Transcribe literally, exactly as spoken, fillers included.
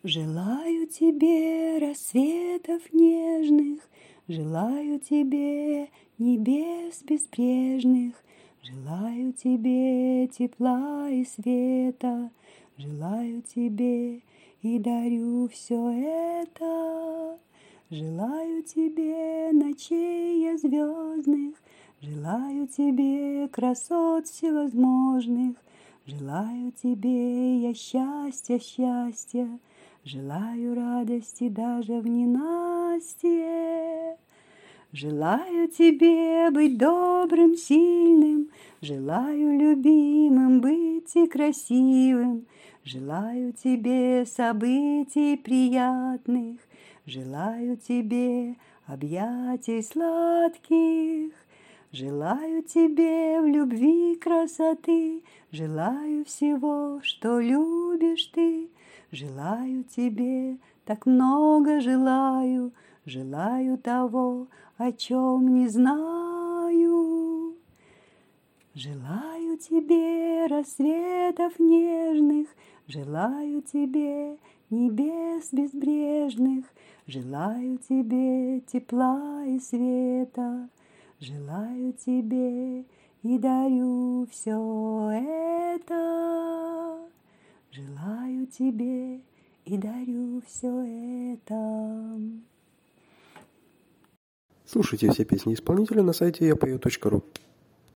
Желаю тебе рассветов нежных, желаю тебе небес безбрежных, желаю тебе тепла и света, желаю тебе и дарю все это. Желаю тебе ночей я звездных, желаю тебе красот всевозможных, желаю тебе я счастья, счастья, желаю радости даже в ненастье. Желаю тебе быть добрым, сильным, желаю любимым быть и красивым, желаю тебе событий приятных, желаю тебе объятий сладких, желаю тебе в любви красоты, желаю всего, что любишь ты, желаю тебе так много желаю, желаю того, о чем не знаю. Желаю тебе рассветов нежных, желаю тебе небес безбрежных, желаю тебе тепла и света, желаю тебе и дарю все это. Желаю тебе и дарю все это. Слушайте все песни исполнителя на сайте я пою точка ру.